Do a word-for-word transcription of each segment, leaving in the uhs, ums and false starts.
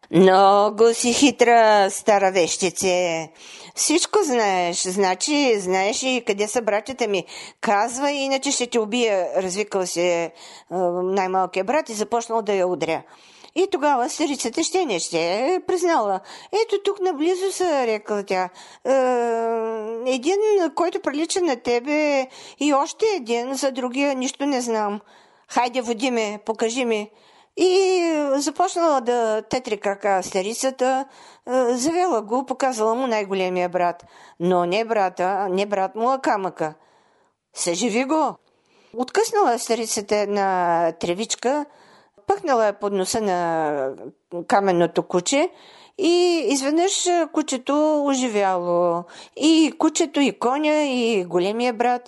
Много си хитра, стара вещице. Всичко знаеш. Значи, знаеш и къде са братята ми. Казва, иначе ще те убия. Развикал се е, най-малкият брат и започнал да я удря. И тогава старицата ще не ще е признала. Ето тук наблизо са, рекла тя. Е, един, който прилича на тебе и още един, за другия нищо не знам. Хайде, води ме, покажи ми. И започнала да тетри крака старицата, завела го, показала му най-големия брат. Но не брата, не брат му, а камъка. Съживи го. Откъснала старицата една тревичка, пъхнала я под носа на каменното куче и изведнъж кучето оживяло. И кучето, и коня, и големия брат.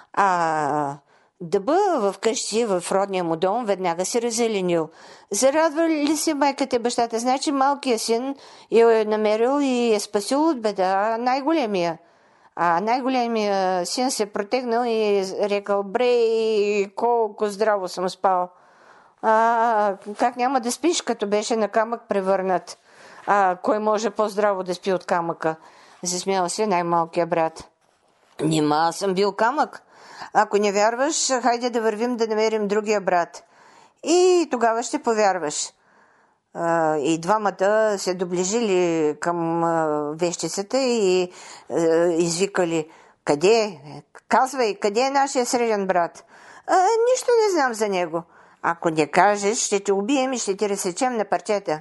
А дъба в къщи, в родния му дом, веднага се разеленил. Зарадва ли се майката и бащата? Значи малкият син я е намерил и е спасил от беда най-големия. А най-големия син се протегнал и рекал: брей, колко здраво съм спал. А, как няма да спиш, като беше на камък превърнат? А кой може по-здраво да спи от камъка? Засмял се най-малкият брат. Нима аз съм бил камък. Ако не вярваш, хайде да вървим да намерим другия брат. И тогава ще повярваш. А, и двамата се доближили към а, вещицата и а, извикали: къде? Казвай, къде е нашия среден брат? А, нищо не знам за него. Ако не кажеш, ще те убием и ще те разсечем на парчета.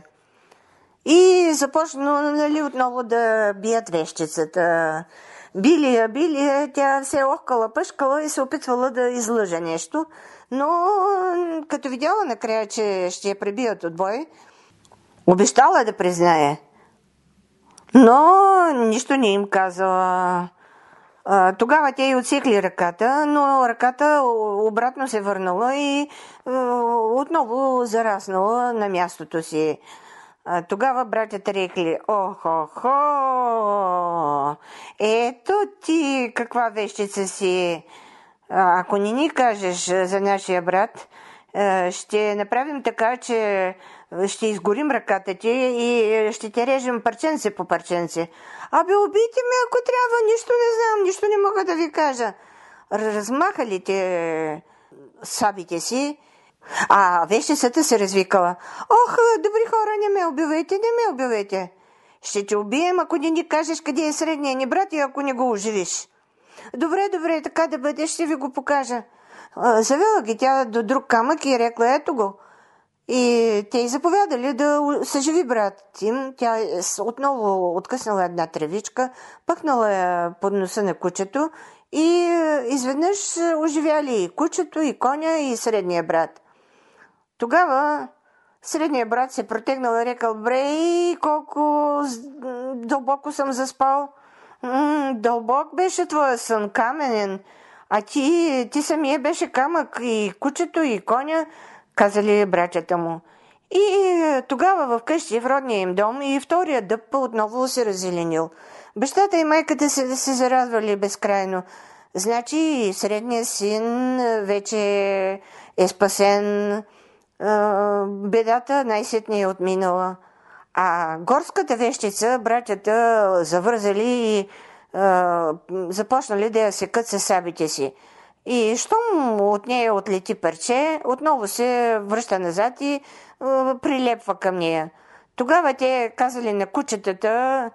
И започна, нали, отново да бият вещицата. Били я, били я, тя се е охкала, пъшкала и се опитвала да излъжа нещо, но като видяла накрая, че ще я пребият от бой, обещала да признае. Но нищо не им казала. Тогава те й отсекли ръката, но ръката обратно се върнала и отново зараснала на мястото си. Тогава братята рекли: охо-хо, ето ти каква вещица си. Ако не ни кажеш за нашия брат, ще направим така, че ще изгорим ръката ти и ще те режем парченце по парченце. Абе, убийте ме, ако трябва, нищо не знам, нищо не мога да ви кажа. Размахали те сабите си, а вещицата се развикала: ох, добри хора, не ме убивайте, не ме убивайте. Ще те убием, ако не ни кажеш къде е средния ни брат и ако не го оживиш. Добре, добре, така да бъде, ще ви го покажа. Завела ги тя до друг камък и рекла: ето го. И те й заповядали да съживи брат им. Тя отново откъснала една тревичка, пъхнала я под носа на кучето и изведнъж оживяли и кучето, и коня, и средния брат. Тогава средният брат се протегнал и рекал: брей, колко дълбоко съм заспал. М- дълбок беше твоя сън, каменен, а ти, ти самия беше камък, и кучето, и коня, казали братята му. И тогава вкъщи, в родния им дом, и втория дъб отново се раззеленил. Бащата и майката се, се зарадвали безкрайно. Значи средният син вече е спасен, бедата най-сетне е отминала. А горската вещица братята завързали и започнали да я секат със сабите си. И щом от нея отлети парче, отново се връща назад и а, прилепва към нея. Тогава те казали на кучетата: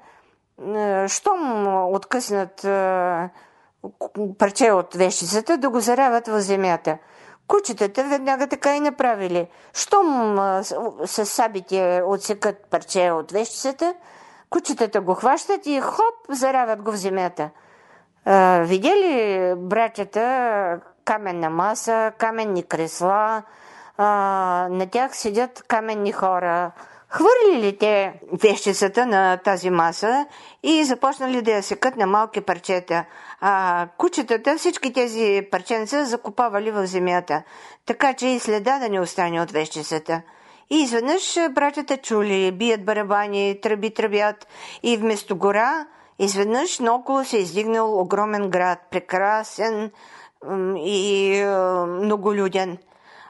щом откъснат а, парче от вещицата, да го заравят в земята. Кучетата веднага така и направили. Щом с сабите отсекат парче от вещицата, кучетата го хващат и хоп, заравят го в земята. А, видели братята каменна маса, каменни кресла, а, на тях седят каменни хора. Хвърлили те вещицата на тази маса и започнали да я секат на малки парчета. А кучетата всички тези парченца закопавали в земята, така че и следа да не остане от вещицата. И изведнъж братята чули, бият барабани, тръби тръбят и вместо гора изведнъж наоколо се издигнал огромен град, прекрасен и многолюден.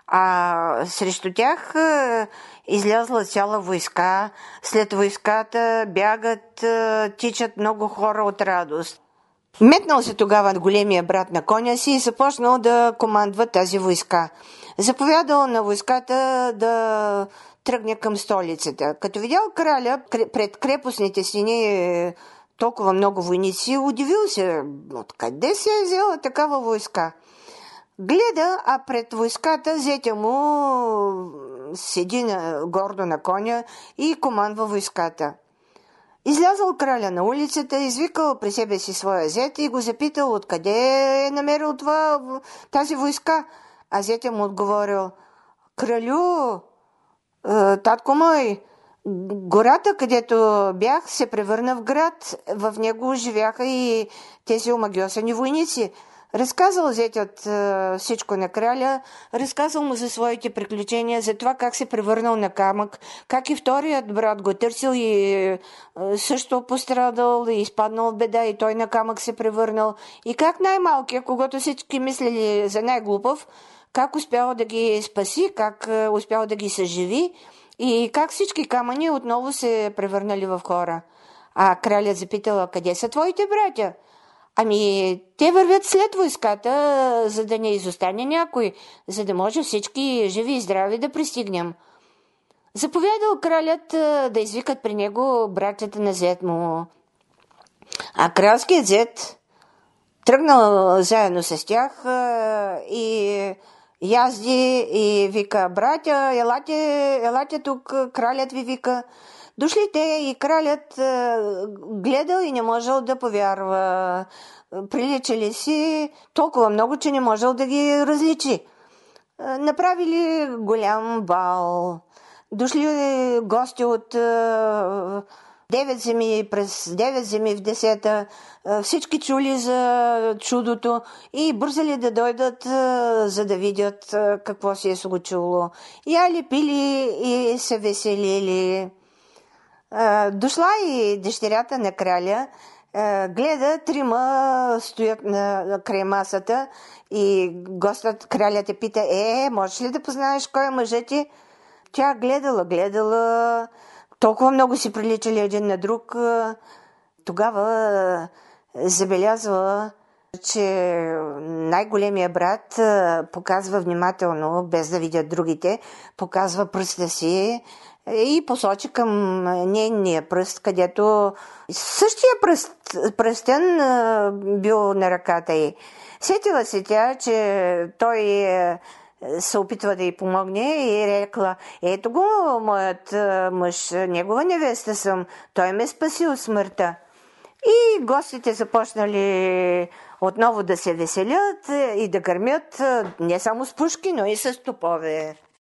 а срещу тях излязла цяла войска. След войската бягат, тичат много хора от радост. Метнал се тогава големия брат на коня си и започнал да командва тази войска. Заповядал на войската да тръгне към столицата. Като видял краля пред крепостните стени толкова много войници, удивил се, откъде се е взела такава войска. Гледа, а пред войската зетя му седи на, гордо на коня и командва войската. Излязъл краля на улицата, извикал при себе си своя зет и го запитал откъде е намерил това, тази войска. А зетя му отговорил: кралю, татко мой, гората, където бях, се превърна в град. В него живяха и тези омагьосани войници. Разказал зетят всичко на краля, разказал му за своите приключения, за това как се превърнал на камък, как и вторият брат го търсил и също пострадал и изпаднал в беда и той на камък се превърнал. И как най-малкият, когато всички мислили за най-глупав, как успял да ги спаси, как успял да ги съживи и как всички камъни отново се превърнали в хора. А кралят запитала: къде са твоите братя? Ами, те вървят след войската, за да не изостане някой, за да може всички живи и здрави да пристигнем. Заповядал кралят да извикат при него братята на зет му. А кралският зет тръгнал заедно с тях и язди и вика: братя, елате, елате тук, кралят ви вика. Дошли те и кралят гледал и не можел да повярва. Приличали си толкова много, че не можел да ги различи. Направили голям бал. Дошли гости от девет земи, през девет земи в десета. Всички чули за чудото и бързали да дойдат, за да видят какво се е случило. Яли, пили и се веселили. Дошла и дъщерята на краля, гледа, трима стоят на край масата и гостът, кралят я пита: е, можеш ли да познаеш кой е мъжът ти? Тя гледала, гледала, толкова много си приличали един на друг. Тогава забелязва, че най-големия брат показва внимателно, без да видят другите, показва пръста си и посочи към нейния пръст, където същия пръст, пръстен бил на ръката й. Сетила се тя, че той се опитва да й помогне и рекла: ето го, моят мъж, негова невеста съм, той ме спаси от смъртта. И гостите започнали отново да се веселят и да гърмят не само с пушки, но и с топове.